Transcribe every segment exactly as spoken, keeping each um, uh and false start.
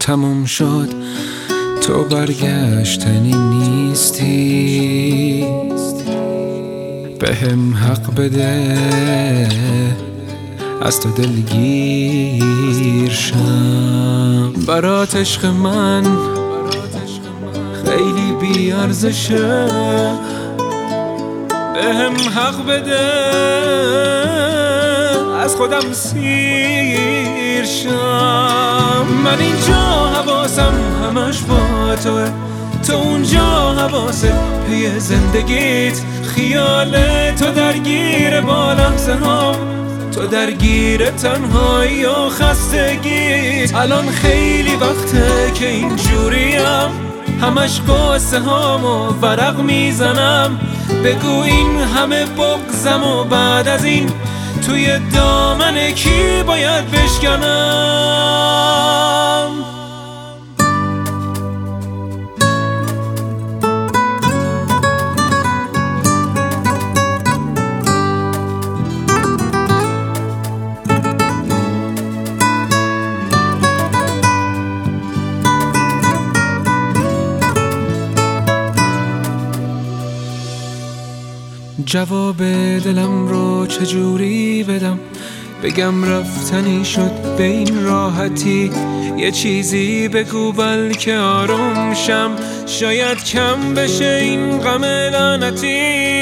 تموم شد تو برگشتنی نیستی، بهم حق بده از تو دلگیر شم. برات عشق من خیلی بی ارزشه، بهم حق بده از خودم سیر شم. من اینجا حواسم همش با توه، تو اونجا حواست پی زندگیت، خیال تو درگیر با لحظه هام، تو درگیر تنهایی و خستگیت. الان خیلی وقته که اینجوریم، همش قصه هامو ورق میزنم. بگو این همه بغضم و بعد از این توی دامن کی باید بشکنم؟ جواب دلم رو چجوری بدم؟ بگم رفتنی شد به این راحتی؟ یه چیزی بگو بلکه آروم شم، شاید کم بشه این غم لعنتی.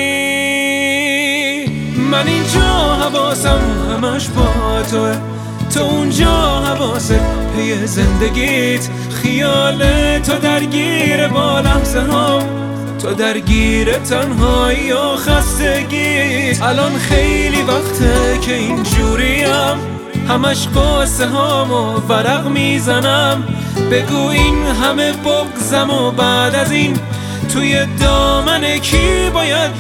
من اینجا حواسم همش با توه، تو اونجا حواست پی زندگیت، خیال تو درگیر با لحظه هام، تو درگیر تنهایی و خستگیت. الان خیلی وقته که اینجوریم، همش قصه هامو ورق میزنم. بگو این همه بغضم و بعد از این توی دامن کی باید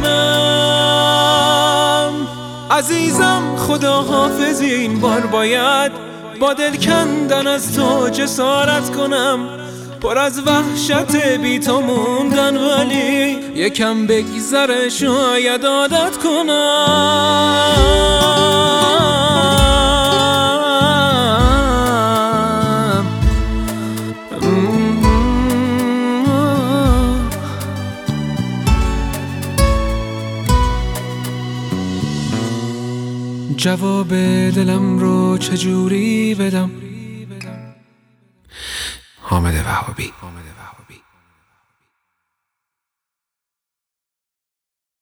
بشکنم؟ عزیزم خدا حافظی، این بار باید با دل کندن از تو جسارت کنم. پر از وحشت بی تو موندن، ولی یکم بگذره شاید عادت کنم. جواب دلم رو چجوری بدم؟ حامد وهابی.